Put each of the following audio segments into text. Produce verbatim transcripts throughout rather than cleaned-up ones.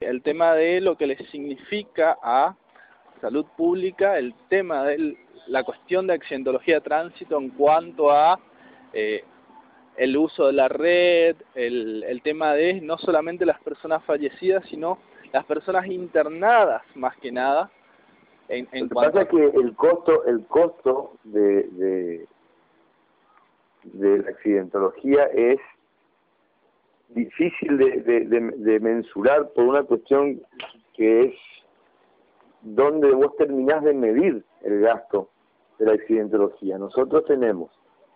el tema de lo que les significa a salud pública, el tema de la cuestión de accidentología de tránsito en cuanto a eh, el uso de la red, el, el tema de no solamente las personas fallecidas, sino las personas internadas más que nada. En, en Lo que cuanto pasa es que el costo, el costo de, de, de la accidentología es difícil de, de, de, de mensurar por una cuestión que es donde vos terminás de medir el gasto de la accidentología. Nosotros tenemos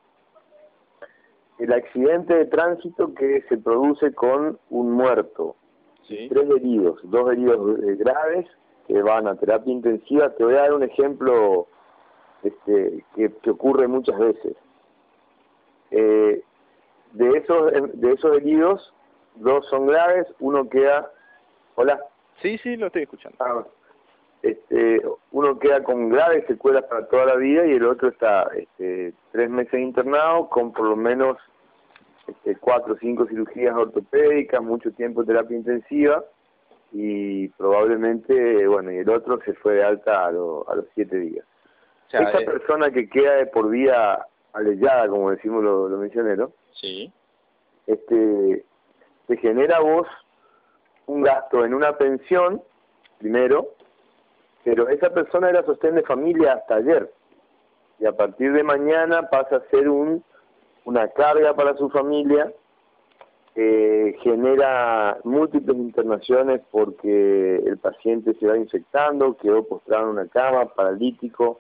el accidente de tránsito que se produce con un muerto, sí. tres heridos, dos heridos graves que van a terapia intensiva. Te voy a dar un ejemplo este, que, que ocurre muchas veces. Eh, de esos de esos heridos, dos son graves, uno queda... Hola. Sí, sí, lo estoy escuchando. Ah, este, uno queda con graves secuelas para toda la vida y el otro está este, tres meses internado con por lo menos este, cuatro o cinco cirugías ortopédicas, mucho tiempo de terapia intensiva y probablemente, bueno, y el otro se fue de alta a, lo, a los siete días. O sea, Esa eh... persona que queda de por vida aleyada, como decimos los, los misioneros, sí. este, te genera a vos un gasto en una pensión, primero, pero esa persona era sostén de familia hasta ayer, y a partir de mañana pasa a ser un una carga para su familia, eh, genera múltiples internaciones porque el paciente se va infectando, quedó postrado en una cama, paralítico,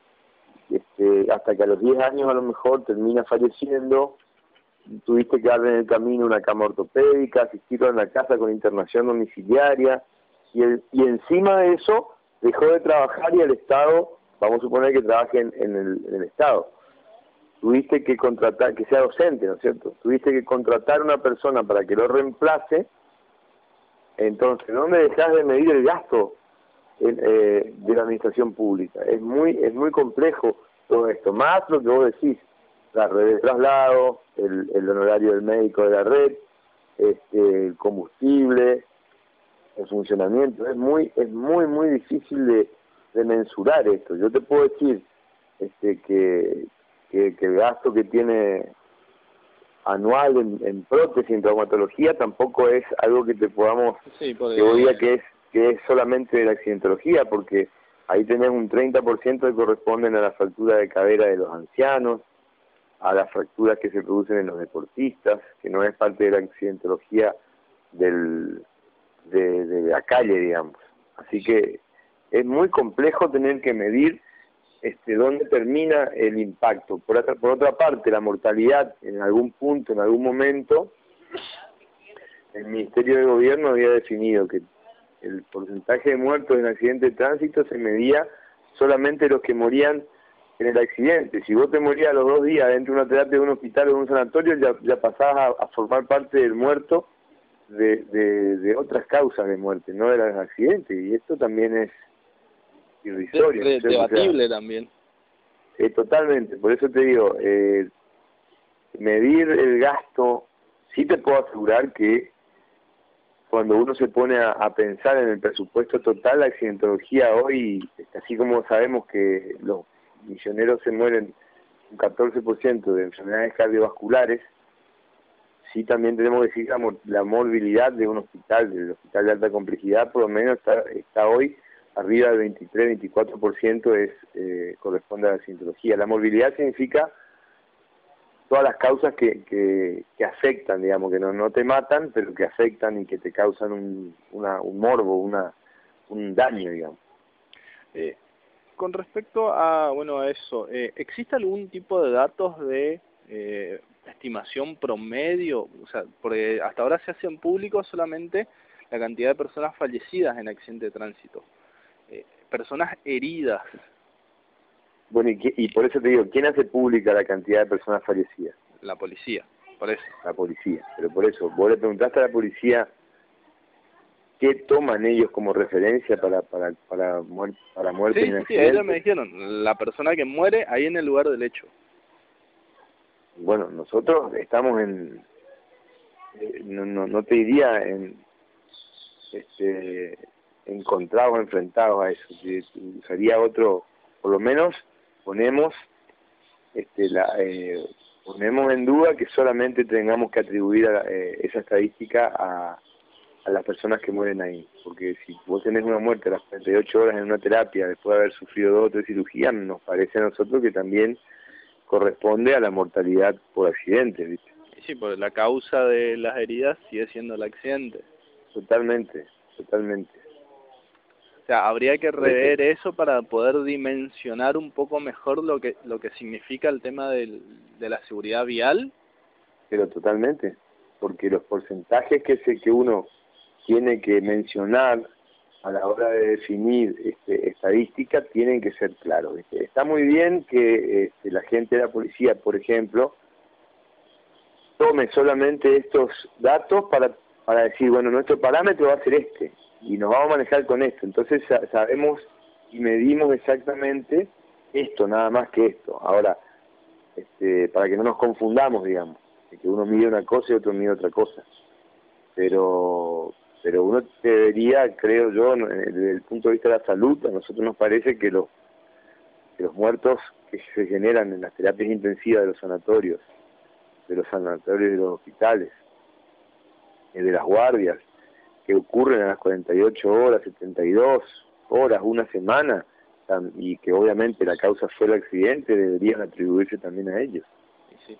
este, hasta que a los diez años a lo mejor termina falleciendo. Tuviste que darle en el camino una cama ortopédica, asistirlo en la casa con internación domiciliaria, y, el, y encima de eso dejó de trabajar y el Estado, vamos a suponer que trabaje en, en, el, en el Estado, tuviste que contratar, que sea docente, ¿no es cierto? Tuviste que contratar a una persona para que lo reemplace. Entonces, ¿dónde dejas de medir el gasto eh, de la administración pública? Es muy es muy complejo todo esto, más lo que vos decís, la red de traslado, el, el honorario del médico de la red, este, el combustible, el funcionamiento. Es muy es muy, muy difícil de, de mensurar esto. Yo te puedo decir este, que... Que, que el gasto que tiene anual en, en prótesis, en traumatología, tampoco es algo que te podamos, sí, puede... que hoy día que es, que es solamente de la accidentología, porque ahí tenés un treinta por ciento que corresponden a la fractura de cadera de los ancianos, a las fracturas que se producen en los deportistas, que no es parte de la accidentología del, de, de la calle, digamos. Así que es muy complejo tener que medir Este, dónde termina el impacto. Por otra, por otra parte, la mortalidad en algún punto, en algún momento, el Ministerio de Gobierno había definido que el porcentaje de muertos en accidente de tránsito se medía solamente los que morían en el accidente. Si vos te morías a los dos días dentro de una terapia de un hospital o de un sanatorio, ya, ya pasabas a, a formar parte del muerto de, de, de otras causas de muerte, no de los accidentes, y esto también es irrisorio, de, de, debatible, o sea, también. Eh, totalmente, por eso te digo, eh, medir el gasto, sí te puedo asegurar que cuando uno se pone a, a pensar en el presupuesto total, la accidentología hoy, así como sabemos que los misioneros se mueren un catorce por ciento de enfermedades cardiovasculares, sí también tenemos que decir que la, la morbilidad de un hospital, del hospital de alta complejidad, por lo menos está, está hoy arriba del veintitrés, veinticuatro por ciento es eh, corresponde a la accidentología. La morbilidad significa todas las causas que, que, que afectan, digamos, que no, no te matan, pero que afectan y que te causan un, una, un morbo, una, un daño, digamos. Eh, con respecto a, bueno, a eso, eh, ¿existe algún tipo de datos de eh, estimación promedio? O sea, porque hasta ahora se hace en público solamente la cantidad de personas fallecidas en accidente de tránsito. Eh, personas heridas. Bueno, y, que, y por eso te digo, ¿quién hace pública la cantidad de personas fallecidas? La policía, por eso. La policía, pero por eso, vos le preguntaste a la policía qué toman ellos como referencia para para para, muer para muerte sí, en sí, accidente. Sí, ellos me dijeron, la persona que muere ahí en el lugar del hecho. Bueno, nosotros estamos en, eh, no, no, no te diría en este, encontrados, enfrentados a eso. Sería otro, por lo menos ponemos, este, la, eh, ponemos en duda que solamente tengamos que atribuir a, eh, esa estadística a, a las personas que mueren ahí. Porque si vos tenés una muerte a las cuarenta y ocho horas en una terapia después de haber sufrido dos o tres cirugías, nos parece a nosotros que también corresponde a la mortalidad por accidente, ¿viste? Sí, porque la causa de las heridas sigue siendo el accidente. Totalmente, totalmente. O sea, habría que rever eso para poder dimensionar un poco mejor lo que lo que significa el tema del, de la seguridad vial. Pero totalmente, porque los porcentajes que se que uno tiene que mencionar a la hora de definir este, estadística tienen que ser claros, ¿viste? Está muy bien que este, la gente de la policía, por ejemplo, tome solamente estos datos para, para decir, bueno, nuestro parámetro va a ser este, y nos vamos a manejar con esto. Entonces sabemos y medimos exactamente esto, nada más que esto. Ahora, este, para que no nos confundamos, digamos, de que uno mide una cosa y otro mide otra cosa. Pero pero uno debería, creo yo, desde el punto de vista de la salud, a nosotros nos parece que los, que los muertos que se generan en las terapias intensivas de los sanatorios, de los sanatorios de los hospitales, de las guardias, que ocurren a las cuarenta y ocho horas, setenta y dos horas, una semana, y que obviamente la causa fue el accidente, deberían atribuirse también a ellos. Sí.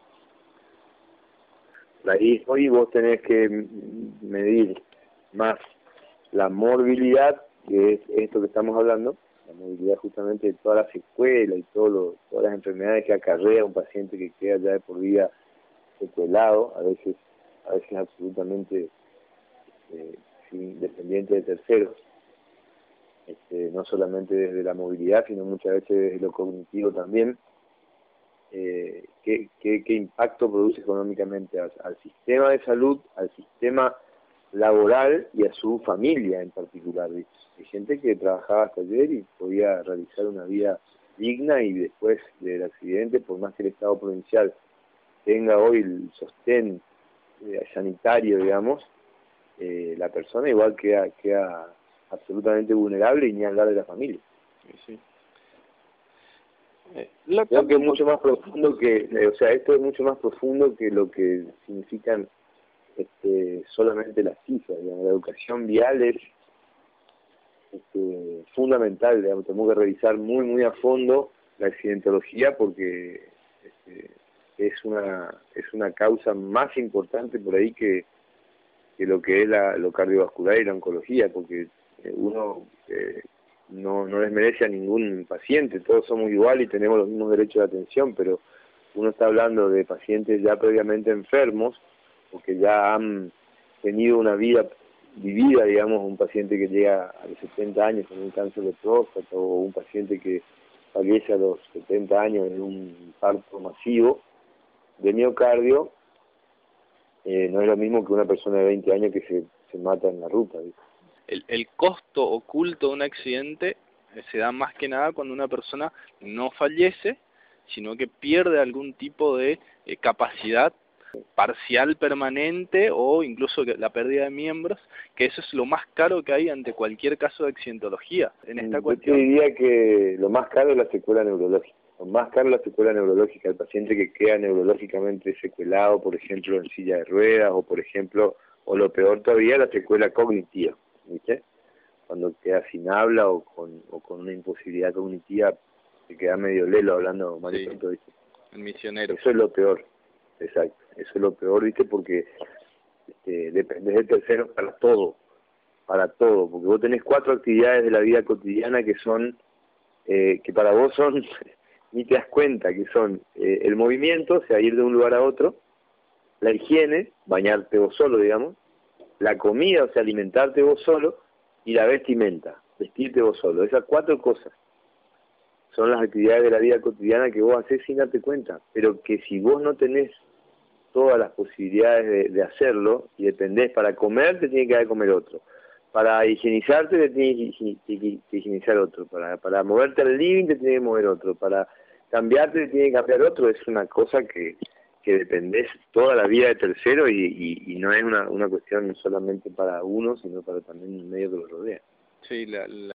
Ahí hoy vos tenés que medir más la morbilidad, que es esto que estamos hablando, la morbilidad justamente de toda la secuela y todo lo, todas las enfermedades que acarrea un paciente que queda ya de por vida secuelado, a veces a veces absolutamente eh, sin, dependiente de terceros, este, no solamente desde la movilidad, sino muchas veces desde lo cognitivo también. Eh, ¿qué, qué, qué impacto produce económicamente al, al sistema de salud, al sistema laboral y a su familia en particular? Hay gente que trabajaba hasta ayer y podía realizar una vida digna, y después del accidente, por más que el Estado provincial tenga hoy el sostén eh, sanitario, digamos, eh, la persona igual queda, queda absolutamente vulnerable, y ni hablar de la familia. Sí, sí. Eh, Creo que es mucho más profundo que, eh, o sea, esto es mucho más profundo que lo que significan este, solamente las cifras, digamos. La educación vial es este, fundamental, digamos. Tenemos que revisar muy, muy a fondo la accidentología, porque este, es una es una causa más importante por ahí que, que lo que es la, lo cardiovascular y la oncología, porque uno eh, no, no desmerece a ningún paciente, todos somos iguales y tenemos los mismos derechos de atención, pero uno está hablando de pacientes ya previamente enfermos, o que ya han tenido una vida vivida, digamos, un paciente que llega a los setenta años con un cáncer de próstata, o un paciente que fallece a los setenta años en un parto masivo de miocardio. Eh, no es lo mismo que una persona de veinte años que se, se mata en la ruta, ¿viste? El, el costo oculto de un accidente eh, se da más que nada cuando una persona no fallece, sino que pierde algún tipo de eh, capacidad parcial permanente, o incluso la pérdida de miembros, que eso es lo más caro que hay ante cualquier caso de accidentología. En esta Yo cuestión, te diría que lo más caro es la secuela neurológica. Lo más caro es la secuela neurológica, el paciente que queda neurológicamente secuelado, por ejemplo, en silla de ruedas, o por ejemplo, o lo peor todavía, la secuela cognitiva, ¿viste? Cuando queda sin habla, o con, o con una imposibilidad cognitiva, se queda medio lelo hablando mal y pronto, ¿viste? El misionero. Eso es lo peor, exacto, eso es lo peor, ¿viste? Porque este, dependes del tercero para todo, para todo, porque vos tenés cuatro actividades de la vida cotidiana que son, eh, que para vos son, ni te das cuenta, que son eh, el movimiento, o sea, ir de un lugar a otro, la higiene, bañarte vos solo, digamos, la comida, o sea, alimentarte vos solo, y la vestimenta, vestirte vos solo. Esas cuatro cosas son las actividades de la vida cotidiana que vos haces sin darte cuenta, pero que si vos no tenés todas las posibilidades de, de hacerlo, y dependés, para comer te tiene que dar de comer otro, para higienizarte te tiene que higienizar otro, para, para moverte al living te tiene que mover otro, para cambiarte te tiene que cambiar otro. Es una cosa que, que dependés toda la vida de tercero y, y, y no es una, una cuestión solamente para uno, sino para también el medio que lo rodea. Sí, la, la